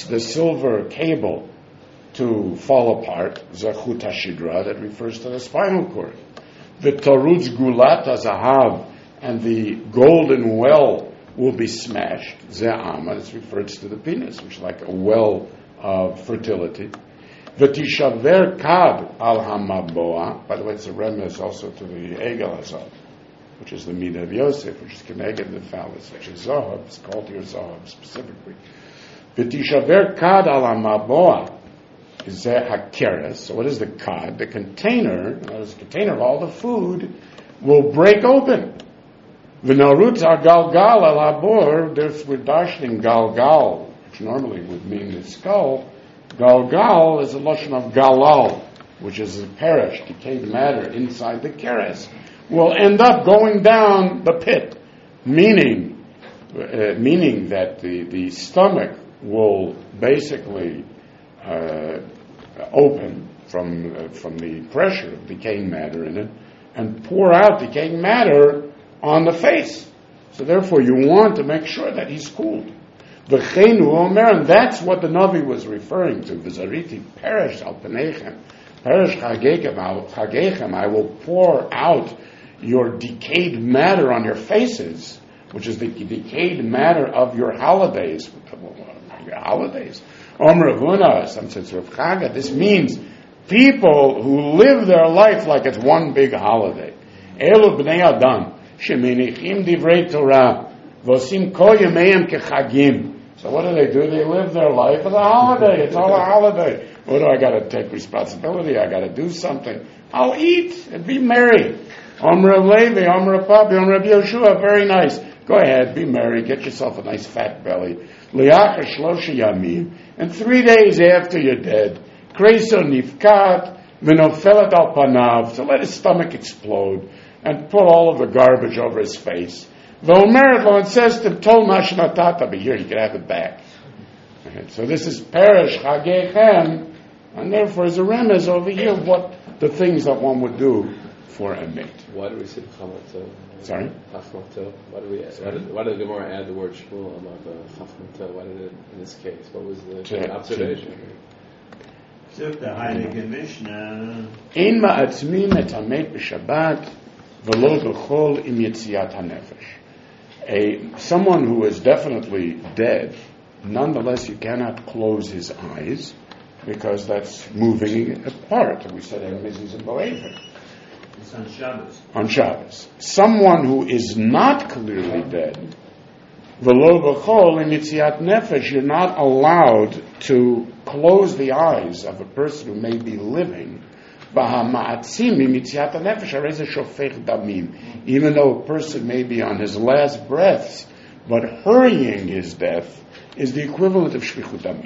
cable to fall apart, zachut hashidra, that refers to the spinal cord. The tarutz gulat hazahav, and the golden well will be smashed. Ze'ama, this refers to the penis, which is like a well of fertility. The tishaver kad al hamaboa, by the way, it's a remnant also to the egel hazav, which is the midah of Yosef, which is connected to the phallus, which is zahav, it's called here zahav specifically. V'tishaver kad al hamaboa is hakeres. So what is the kad? The container, the container of all the food, will break open. V'narutz galgal al habor. There's we're dashing galgal, which normally would mean the skull. Galgal is a lotion of galal, which is a perish, decayed matter inside the keres, will end up going down the pit, meaning that the stomach will basically open from the pressure of decaying matter in it and pour out decaying matter on the face. So therefore you want to make sure that he's cooled. V'cheinu omer, and that's what the Navi was referring to. V'zariti perish al penechem, perish chagechem, I will pour out your decayed matter on your faces, which is the decayed matter of your holidays. Omer Avuna, some says Rav Chaga, this means People who live their life like it's one big holiday. Elu b'nei Adam, shemenichim divrei Torah, v'osim kol yameim kechagim. So what do? They live their life as a holiday. It's all a holiday. What do I got to take responsibility? I got to do something. I'll eat and be merry. Omer Levi, Omer Papi, Omer Rabbi Yeshua, very nice. Go ahead, be merry, get yourself a nice fat belly. Liachar shlosha yamim, and 3 days after you're dead, kreso nifkat, v'nofelet al panav, to let his stomach explode, and put all of the garbage over his face. V'omer lo, and says to him, tol mashnatata, but here, you can have it back. Okay, so this is Perish Chagechem, and therefore is a remez over here, what the things that one would do for a mate. Why do we say Chamato? Sorry? Chachmato. Why did the Gemara add the word Shmuel about the Chachmato? Why did it in this case? What was the observation? So the Heilige Mishnah. Ein ma'atzmin et hamet b'Shabbat v'lo b'chol im yetziat hanefesh. Someone who is definitely dead, nonetheless you cannot close his eyes because that's moving apart. We said in Mizis and Bo'ever. It's on Shabbos. On Shabbos. Someone who is not clearly dead, v'lo b'chol im yetziat nefesh, you're not allowed to close the eyes of a person who may be living, even though a person may be on his last breaths, but hurrying his death is the equivalent of shfichut damim.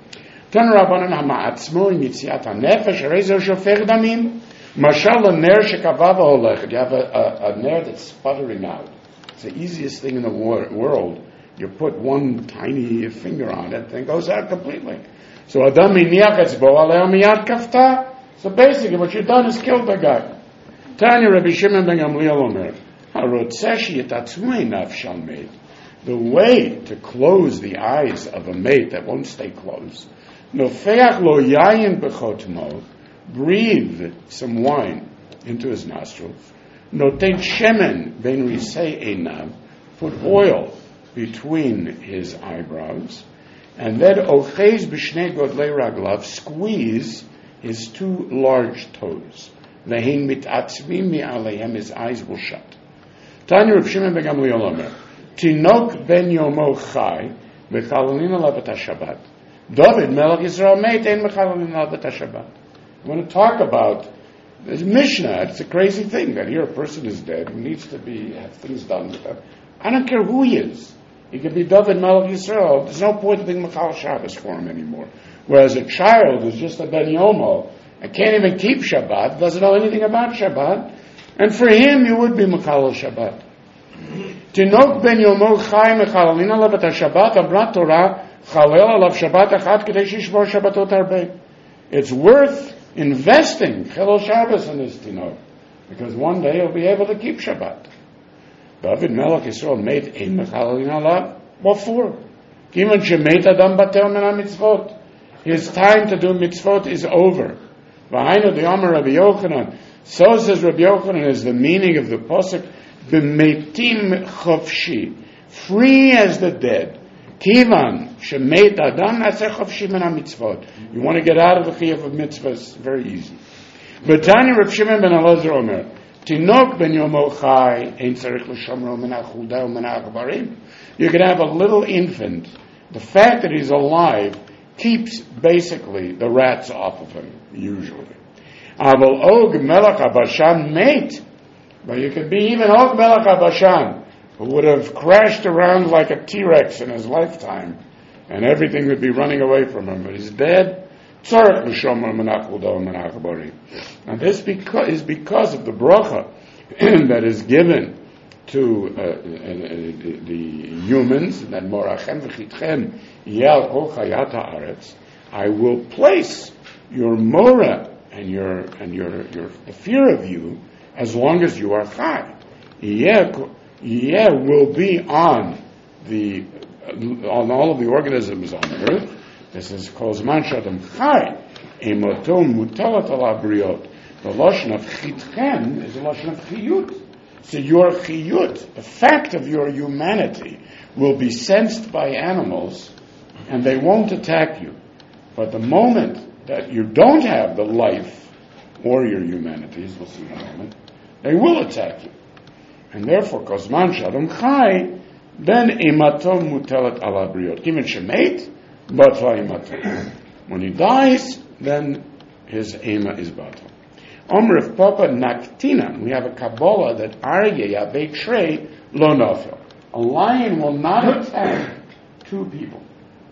You have a ner that's sputtering out. It's the easiest thing in the world. You put one tiny finger on it, and it goes out completely. So Adam miniach etzbo alei miyad kafta. So basically, what you've done is killed the guy. Tanya Rabbi Shimon ben Gamliel Omer, harotzeh sheyitatzmei nafshal meit. The way to close the eyes of a mate that won't stay closed, nofeach lo yayin bechotmo, breathe some wine into his nostrils. Noten shemen ben risei einav, put oil between his eyebrows, and then ochez b'shnei godlei raglav, squeeze his 2 large toes. Vehin mitatzmim mi'aleihem, his eyes will shut. Tanya Reb Shimon ben Gamliel Omer, Tinok ben yomo chai mechalelin alav et Shabbat. David Melech Yisrael meit ein mechalelin alav et Shabbat. I want to talk about this Mishnah. It's a crazy thing that here a person is dead who needs to have things done with him. I don't care who he is. He could be David Melech Yisrael. There's no point in being Mechal Shabbos for him anymore. Whereas a child who's just a Ben Yomo and can't even keep Shabbat, doesn't know anything about Shabbat, and for him you would be Mechal Shabbat. Tinok Ben Yomo Chai Mechalelin alav et Shabbat, Amrat Torah Chalel alav Shabbat Achat Kedei Shishmor Shabbatot Harbeh. It's worth investing Chilul Shabbos in this Tinok, because one day he'll be able to keep Shabbat. David Melech Yisrael made ein mechalelin alav. What for? Kiman shemeit adam batel min ha-mitzvot. His time to do mitzvot is over. V'hainu de'omer Rabbi Yochanan. So says Rabbi Yochanan is the meaning of the posuk, b'meitim chofshi, free as the dead. Kivan shemeit adam naseh chofshi min ha-mitzvot. You want to get out of the chiyuv of mitzvahs? Very easy. V'tani Reb Shimon ben Elazar Omer, Tinok ben yomo chai ein tzarich l'shomro min ha-chuda u'min ha-akbarim. You can have a little infant. The fact that he's alive keeps basically the rats off of him, usually. Aval Og Melech HaBashan mate. But you could be even Og Melech HaBashan, who would have crashed around like a T-Rex in his lifetime, and everything would be running away from him. But he's dead. And this is because of the bracha that is given to the humans, that morachem v'chitchem yal kol chayat haaretz. I will place your mora and the fear of you as long as you are chai. Yeh will be on all of the organisms on earth. This is called Zman Shadam Chai. Emoto mutalat ala briot. The lashon of chitchem is the lashon of chiyut. So your chiyut, the fact of your humanity, will be sensed by animals, and they won't attack you. But the moment that you don't have the life or your humanities, we'll see in a moment, they will attack you. And therefore, Kozman Shadam Chai, then Imato Mutelet ala Briot. Given Shemet, Batla Imato. When he dies, then his Ema is Batla. Omer of Papa Naktina, we have a Kabbalah that Arye Yabe Trey Lo Nofel. A lion will not attack two people.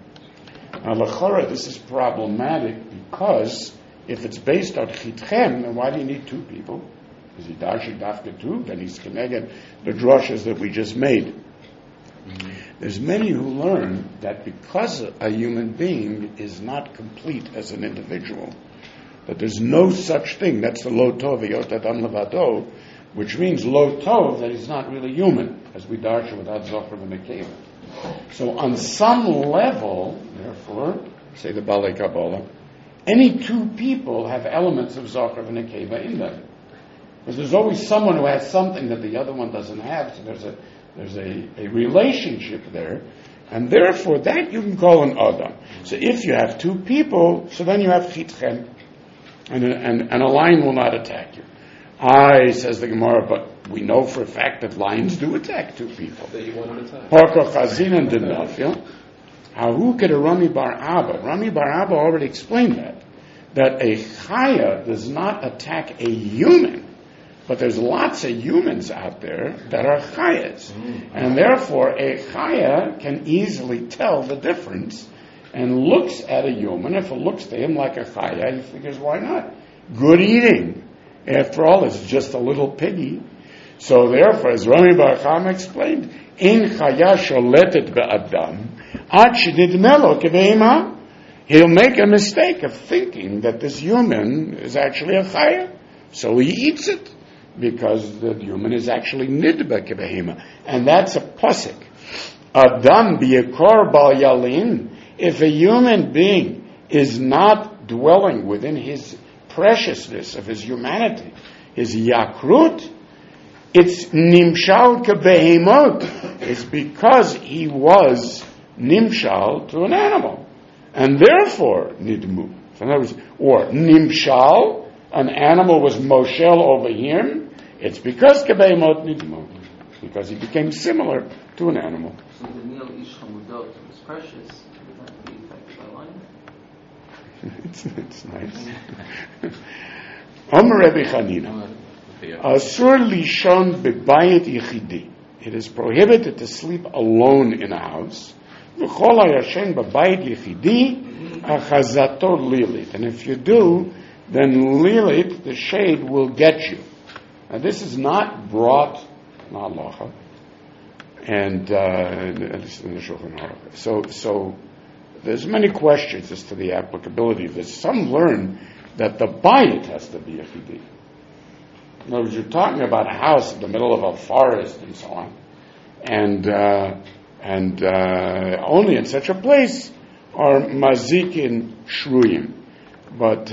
Now, Lechora, this is problematic because if it's based on Chitchem, then why do you need two people? Is he Dashi Dafka too? Then he's connected the drushes that we just made. Mm-hmm. There's many who learn that because a human being is not complete as an individual, that there's no such thing. That's the Lo Tov Yot Adam Levado, which means Lo Tov, that he's not really human, as we darshan without Zohar and Nekeva. So on some level, therefore, say the Balei Kabbalah, any two people have elements of Zohar and Nekeva in them. Because there's always someone who has something that the other one doesn't have, so there's a relationship there, and therefore that you can call an Adam. So if you have two people, so then you have Chitchem, and a lion will not attack you. Says the Gemara, but we know for a fact that lions do attack two people. That you want to attack. Parko Chazinan did not feel. How could a Rami Bar Abba? Rami Bar Abba already explained that a Chaya does not attack a human. But there's lots of humans out there that are chayas. And therefore, a chaya can easily tell the difference and looks at a human. If it looks to him like a chaya, he figures, why not? Good eating. After all, it's just a little piggy. So therefore, as Rami Bar Chama explained, in chaya sholetet be'adam, ad shedidmelo kebeima, he'll make a mistake of thinking that this human is actually a chaya. So he eats it. Because the human is actually nidba kebehema, and that's a pasuk. Adam biyakor bal yalin. If a human being is not dwelling within his preciousness of his humanity, his yakrut, it's nimshal kebehemot. It's because he was nimshal to an animal, and therefore nidmu. So in other words, or nimshal. An animal was moshel over him, it's because Kebeimot Nidmo, because he became similar to an animal. So the Nil Ish Hamudot was precious, would that be affected by lion? It's nice. Omer Rebbe Chanina, Asur Lishon Bebayit Yechidi. It is prohibited to sleep alone in a house. V'chol hayashen bebayit yechidi achazato lilit. And if you do, then Lilit, the shade, will get you. Now this is not brought in halacha, and at least in the Shulchan Aruch. So there's many questions as to the applicability of this. Some learn that the bayit has to be a chidi. In other words, you're talking about a house in the middle of a forest and so on, and only in such a place are mazikin shruyim. But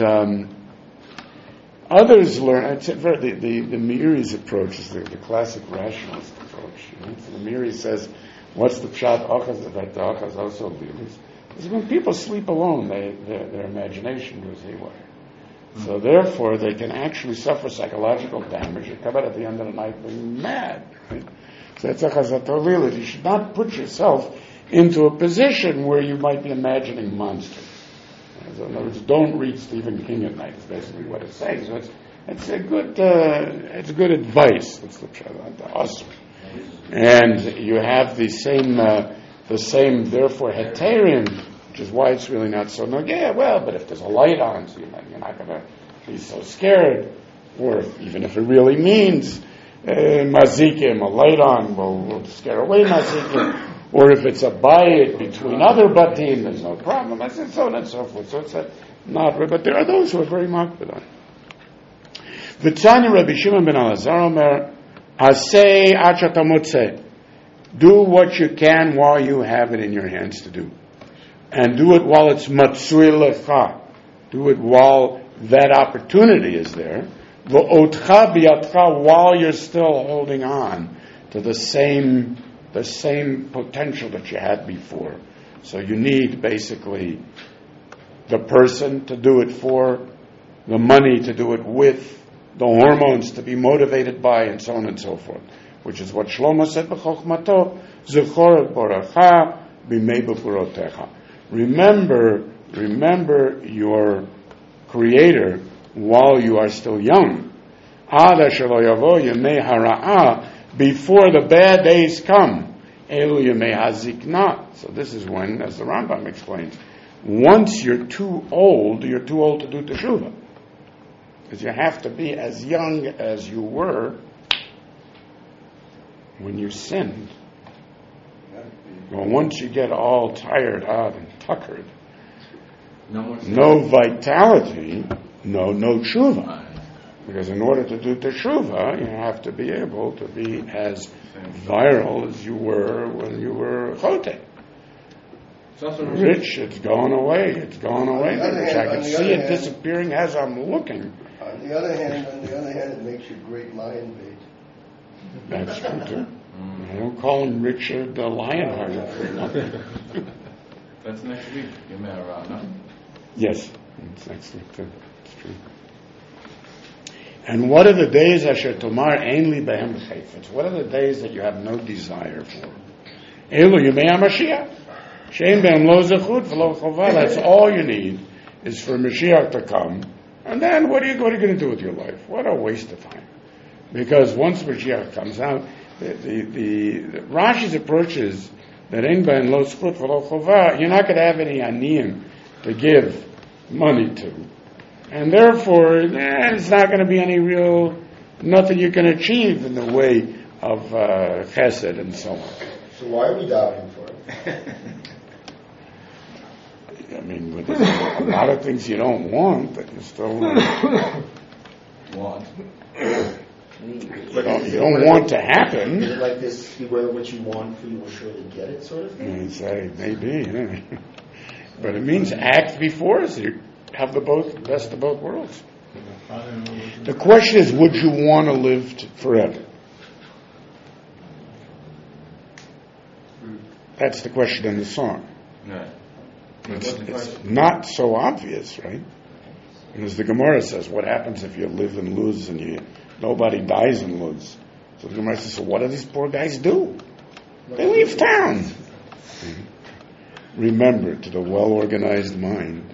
others learn. The Meiri's approach is the classic rationalist approach. So the Meiri says, "What's the pshat achaz that the achaz also believes?" Is when people sleep alone, their imagination goes haywire. So therefore, they can actually suffer psychological damage. They come out at the end of the night being mad. Right? So that's achazatolilit. You should not put yourself into a position where you might be imagining monsters. So in other words, don't read Stephen King at night. Is basically what it's saying. So it's a good advice. That's the awesome. And you have the same therefore heterion, which is why it's really not so nogea. Well, but if there's a light on, so you're not going to be so scared. Or even if it really means mazikim, a light on will scare away mazikim. Or if it's a bayit between other batim, there's no problem. I said so on and so forth. So it's not, but there are those who are very marked with that. V'tzani Rabbi Shimon ben Elazar Omer, Asei achatamotze. Do what you can while you have it in your hands to do. And do it while it's matsui lecha. Do it while that opportunity is there. V'otcha biyatcha, while you're still holding on to the same potential that you had before. So you need basically the person to do it for, the money to do it with, the hormones to be motivated by, and so on and so forth. Which is what Shlomo said, B'chokhmato, Zechor et boracha b'mei b'purotecha. Remember your Creator while you are still young. Ada shelo yavo yemei hara'ah, before the bad days come. Elu yemei hazikna. So this is when, as the Rambam explains, once you're too old to do teshuvah. Because you have to be as young as you were when you sinned. Well, once you get all tired out and tuckered, no vitality, no tshuva. Because in order to do teshuvah, you have to be able to be as viral as you were when you were chote. Rich, it's gone away. It's gone away. Rich. I can see it disappearing as I'm looking. On the other hand, it makes you a great lion bait. That's true too. I don't call him Richard the Lionhearted for nothing. That's next week. You may around, no? Yes, it's next week too. It's true. And what are the days Asher Tomar Ainli Behem Chayfetz? What are the days that you have no desire for? Elu Yemei HaMashiach. Shein Behem Lo Zechut V'Lo Chovah. That's all you need is for Mashiach to come. And then what are you going to do with your life? What a waste of time. Because once Mashiach comes out, the Rashi's approach is that Ein Behem Lo Zechut V'Lo Chovah, you're not going to have any aniyim to give money to. And therefore, it's not going to be any nothing you can achieve in the way of chesed and so on. So why are we doubting for it? I mean, but there's a lot of things you don't want that you still want. You don't want to happen. Is it like this, beware what you want for you will surely get it sort of thing? You say, maybe. But it means act before, so you have the best of both worlds. The question is, would you want to live forever? That's the question in the song. No. It's not so obvious, right? Because the Gemara says, what happens if you live in Luz and nobody dies in Luz? So the Gemara says, so what do these poor guys do? They leave town. Remember, to the well-organized mind.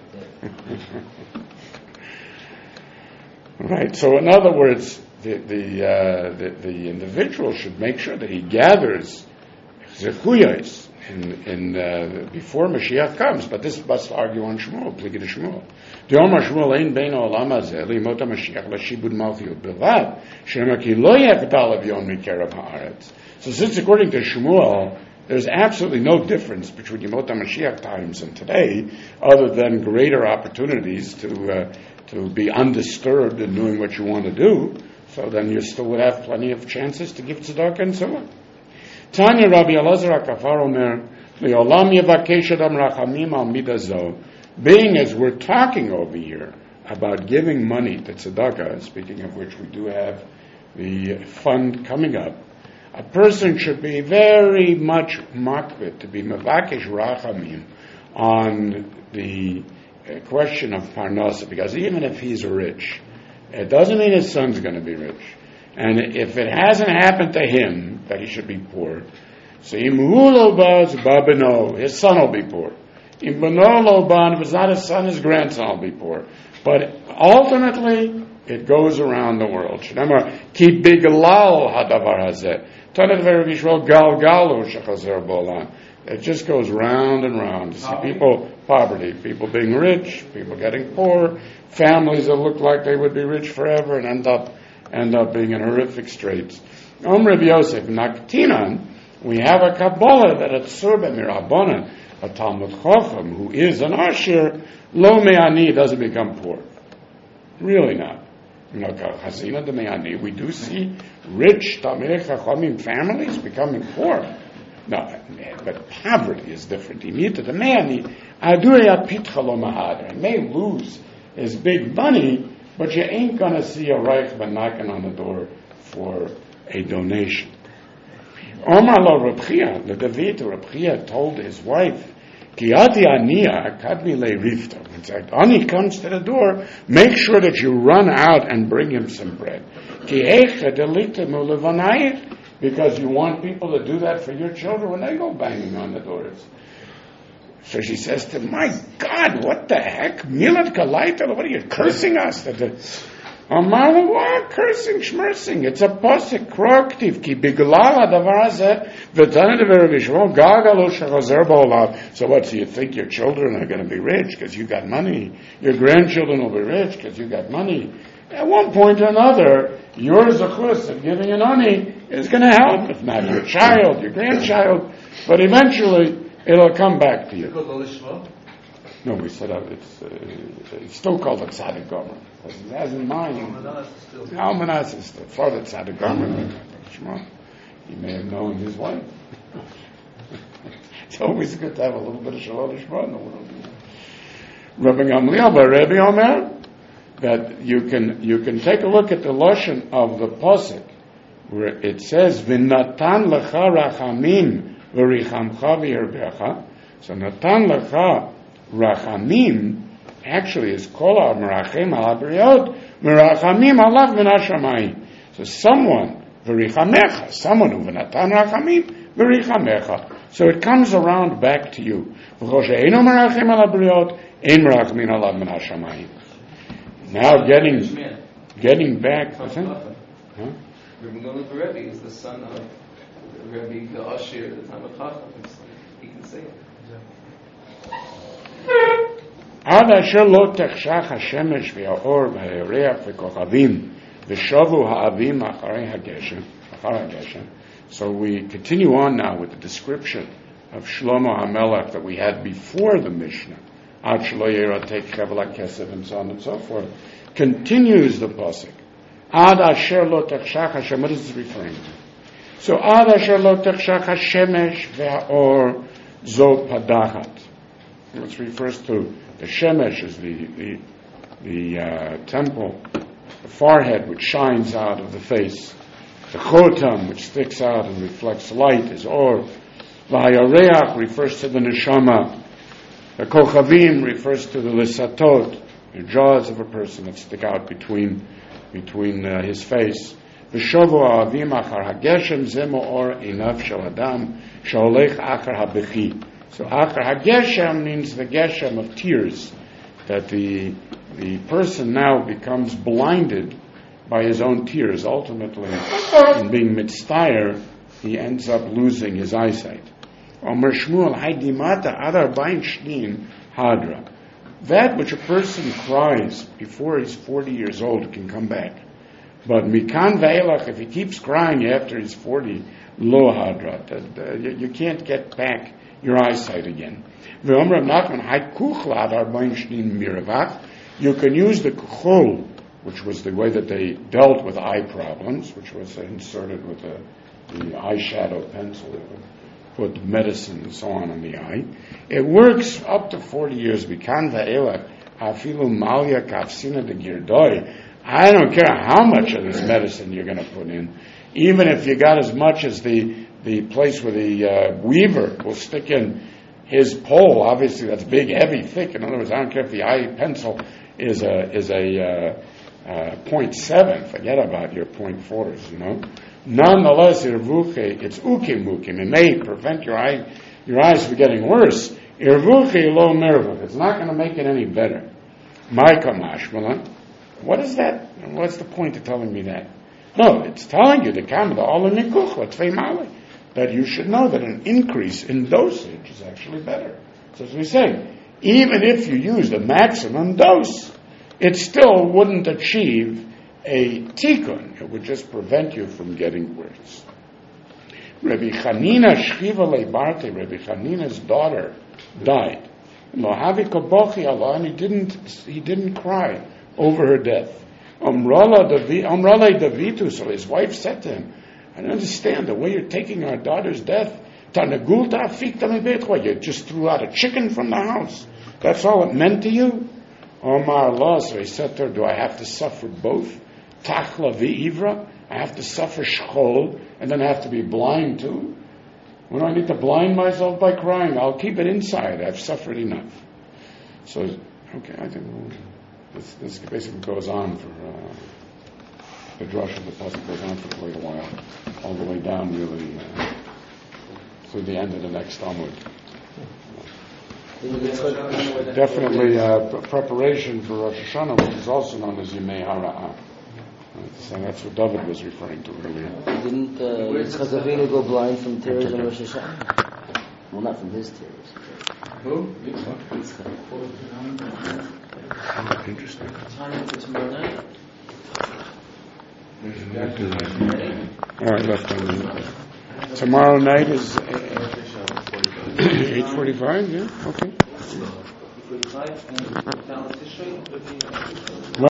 Right. So, in other words, the individual should make sure that he gathers zechuyos before Mashiach comes. But this must argue on Shmuel, Pligid Shmuel. The Omar Shmuel ein bein olam hazeh limot Mashiach lashibud malchiyut bilvad shema ki lo yachtal avion mikerav haaretz. So, since according to Shmuel, there's absolutely no difference between Yemot HaMashiach times and today, other than greater opportunities to be undisturbed in doing what you want to do. So then you still would have plenty of chances to give tzedakah and so on. Tanya Rabbi Elazar HaKafar Omer, Le'olam yevakesh adam rachamim al midazo. Being as we're talking over here about giving money to tzedakah, speaking of which we do have the fund coming up, a person should be very much makbid to be mevakesh rachamim on the question of parnasa, because even if he's rich, it doesn't mean his son's going to be rich. And if it hasn't happened to him that he should be poor, so his son will be poor. If it's not his son, his grandson will be poor. But ultimately, it goes around the world. Ki biglal hadavar hazeh. It just goes round and round. You see poverty, people being rich, people getting poor, families that look like they would be rich forever and end up being in horrific straits. Rabbi Yosef Naktinan, we have a Kabbalah that at Surba Mirabonan, a Talmud Chacham who is an Asher, lo me'ani, doesn't become poor. Really not. Chazina de me'ani, we do see rich Talmidei Chachamim families becoming poor. No, but poverty is different. He may lose his big money, but you ain't going to see a Reichman knocking on the door for a donation. Omar lo Reb Chia, the David Reb Chia told his wife, Kiati aniya kadmi le rifta. In fact, ani comes to the door, make sure that you run out and bring him some bread. Ki eicha delikta mulevanayich, because you want people to do that for your children when they go banging on the doors. So she says to him, my God, what the heck? Milad kalaita, what are you cursing us? Amar what? Cursing, schmersing. It's a posik, kroaktiv, ki biglal hadavar hazeh, v'taneh devar v'shmo, gagalo shechazer ba'olav. So what, so you think your children are going to be rich because you got money? Your grandchildren will be rich because you got money? At one point or another, your zechus of giving an ani is going to help, if not your child, your grandchild, but eventually it'll come back to you. No, we said it's still called a tzaddik gomer. Because he has in mind, Almanas is still for the tzaddik gomer. He may have known his wife. It's always good to have a little bit of shalom lishma in the world. Rabbi Gamliel, but Rabbi Omer, that you can take a look at the lashon of the pasuk where it says v'natan lecha rachamim v'richamcha v'yirbecha. So natan lecha rachamim actually is kol merachem al habriot merachamim alav min hashamayim. So someone v'richamecha, someone who v'natan rachamim v'richamecha. So it comes around back to you. V'chol she'eino merachem al habriot ein merachamim alav min hashamayim. Now getting back. Rabbi Gamliel Rebbe is the son of Rebbe the Ashir, the time of Chacham. He can say it. עד אשר לא תחשך השמש והאור והירח וכוכבים ושובו האבים אחרי הגשם. So we continue on now with the description of Shlomo HaMelech that we had before the Mishnah. Ad shelo yeratek chevel hakesef and so on and so forth. Continues the pasuk. Ad asher lo techshach Hashem. What is this referring to? So ad asher lo techshach hashemesh ve'or zo padachat. Which refers to the shemesh is the temple, the forehead which shines out of the face. The chotam which sticks out and reflects light is or. V'hayareach refers to the neshama. The kochavim refers to the lisatot, the jaws of a person that stick out between his face. V'shovu ha'avim achar hageshem zemo or einav shel adam sheholech achar habechi. So achar hageshem means the geshem of tears, that the person now becomes blinded by his own tears. Ultimately, in being mitztayer, he ends up losing his eyesight. Omer Shmuel, haidimata adar bain shnin hadra. That which a person cries before he's 40 years old can come back. But mikan ve'elach, if he keeps crying after he's 40, lo hadra. You can't get back your eyesight again. Ve'omer Nachman, haikuchla adar bain shnin miravach. You can use the kuchol, which was the way that they dealt with eye problems, which was inserted with the eyeshadow pencil. Put medicine and so on in the eye. It works up to 40 years. I don't care how much of this medicine you're going to put in. Even if you got as much as the place where the weaver will stick in his pole, obviously that's big, heavy, thick. In other words, I don't care if the eye pencil is a 0.7. Forget about your 0.4s, Nonetheless, it's ukim. It may prevent your eyes from getting worse. Irvuche lo mervuch. It's not going to make it any better. Maika mashmalan. What is that? What's the point of telling me that? No, it's telling you that you should know that an increase in dosage is actually better. So as we say, even if you use the maximum dose, it still wouldn't achieve a tikkun. It would just prevent you from getting worse. Rabbi Chanina Shchiva Leibarte, Rabbi Chanina's daughter, died. Lohavi Kobochi Allah, and he didn't cry over her death. Amrale Davitu, so his wife said to him, I don't understand the way you're taking our daughter's death. Tanagulta fikta mebetwa, you just threw out a chicken from the house. That's all it meant to you? Omar Allah, so he said to her, do I have to suffer both? Tachla v'ivra, I have to suffer shchol, and then I have to be blind too. When I need to blind myself by crying, I'll keep it inside. I've suffered enough. So, okay, I think this basically goes on for the drush of the pasuk goes on for quite a while, all the way down really through the end of the next Talmud. Definitely preparation for Rosh Hashanah, which is also known as Yemei Hara'ah. So that's what David was referring to earlier. Didn't Yitzchak Avinu go blind from tears on Rosh Hashanah? Well, not from his tears. Who? Interesting. Time for tomorrow night. All right, left on. Tomorrow night is 8:45. Yeah, okay. 45 and down to Tishrei.